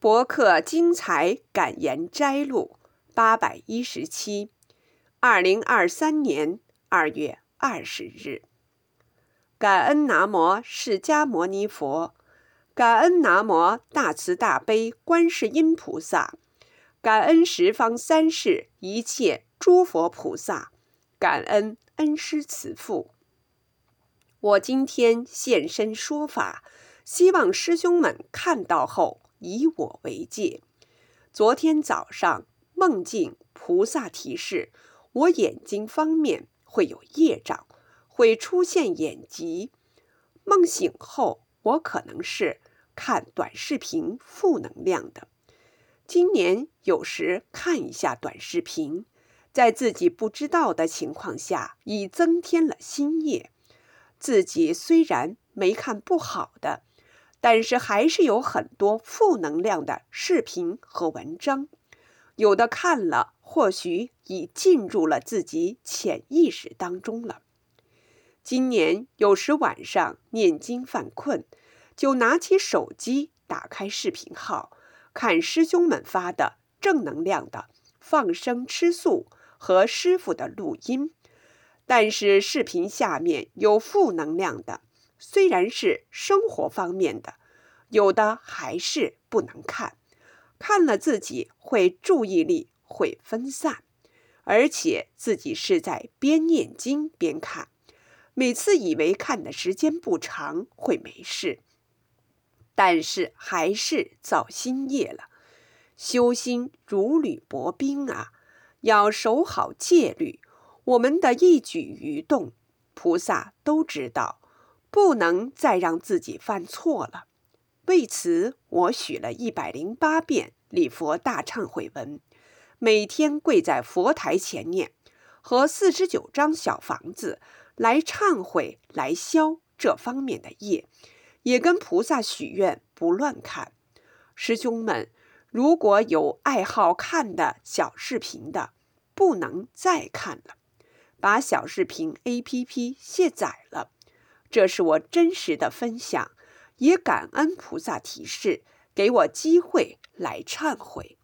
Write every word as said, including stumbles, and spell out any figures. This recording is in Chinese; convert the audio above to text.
博客精彩感言摘录八百一十七，二零二三年二月二十日。感恩南无释迦牟尼佛，感恩南无大慈大悲观世音菩萨，感恩十方三世一切诸佛菩萨，感恩恩师慈父。我今天现身说法，希望师兄们看到后以我为戒。昨天早上梦境菩萨提示我眼睛方面会有业障，会出现眼疾。梦醒后我可能是看短视频负能量的。今年有时看一下短视频，在自己不知道的情况下已增添了新业。自己虽然没看不好的，但是还是有很多负能量的视频和文章，有的看了或许已进入了自己潜意识当中了。今年有时晚上念经犯困，就拿起手机打开视频号，看师兄们发的正能量的放生吃素和师父的录音。但是视频下面有负能量的，虽然是生活方面的，有的还是不能看，看了自己会注意力会分散，而且自己是在边念经边看，每次以为看的时间不长会没事，但是还是造新业了。修心如履薄冰啊，要守好戒律。我们的一举一动，菩萨都知道，不能再让自己犯错了。为此，我许了一百零八遍礼佛大忏悔文，每天跪在佛台前念，和四十九张小房子来忏悔，来消这方面的业，也跟菩萨许愿不乱看。师兄们，如果有爱好看的小视频的，不能再看了。把小视频 A P P 卸载了，这是我真实的分享，也感恩菩萨提示，给我机会来忏悔。